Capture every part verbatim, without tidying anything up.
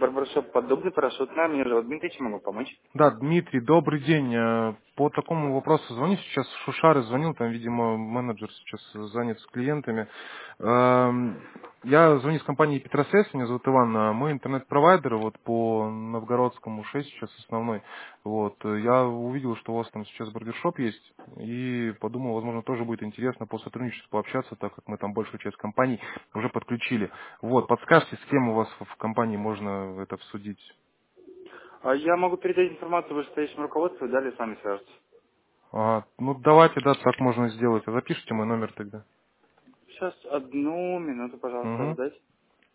Барбаршоп подобный парашют. На, меня зовут Дмитрий, чем могу помочь? Да, Дмитрий, добрый день. Э, По такому вопросу звоню сейчас. Шушары звонил, там, видимо, менеджер сейчас занят с клиентами. Эм, Я звоню с компании Петросвязь, меня зовут Иван. А Мы интернет-провайдеры вот по Новгородскому шесть сейчас основной. Вот. э, Я увидел, что у вас там сейчас барбершоп есть, и подумал, возможно, тоже будет интересно по сотрудничеству пообщаться, так как мы там большую часть компаний уже подключили. Вот, подскажите, с кем у вас в в компании можно это обсудить? А я могу передать информацию вышестоящему руководству, и далее сами свяжутся. А, ну давайте, да, так можно сделать. А запишите мой номер тогда. Сейчас одну минуту, пожалуйста, Угу. ждать.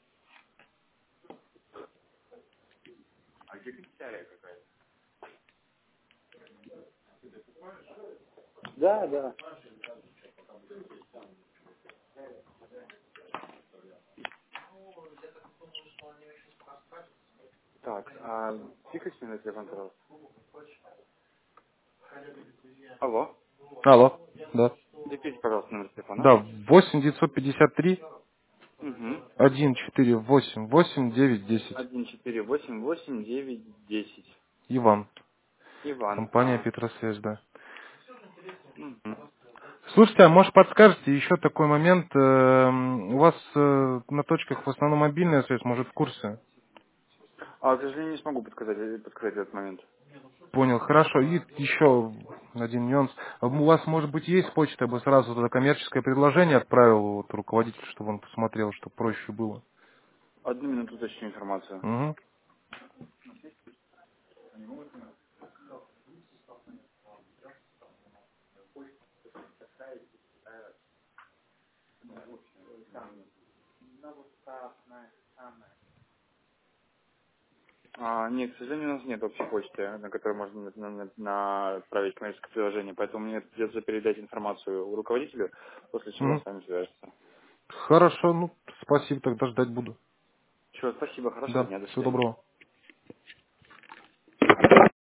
Да, да. Так, а тихо мне на телефон, пожалуйста. Алло. Алло. Да. Диктуйте, пожалуйста, номер телефона. Да, восемь девятьсот пятьдесят три Угу. один четыре восемь восемь девять десять. Один четыре восемь восемь девять десять. Иван. Иван. Компания А, Петросвязь, да. угу. Слушайте, а может подскажете еще такой момент? эм, У вас э, на точках в основном мобильная связь, может в курсе? А, к сожалению, не смогу подсказать, э, подсказать этот момент. Понял, хорошо. И еще один нюанс. А У вас, может быть, есть почта? Я бы сразу туда коммерческое предложение отправил вот, руководителю, чтобы он посмотрел, чтобы проще было. Одну минуту уточню информацию. Угу. А, нет, к сожалению, у нас нет общей почты, на которой можно на- на- на- отправить коммерческое приложение, поэтому мне придется передать информацию руководителю, после чего он Угу. с вами свяжется. Хорошо, ну, спасибо, тогда ждать буду. Чего, спасибо, хорошего Да, дня, до всего свидания. доброго.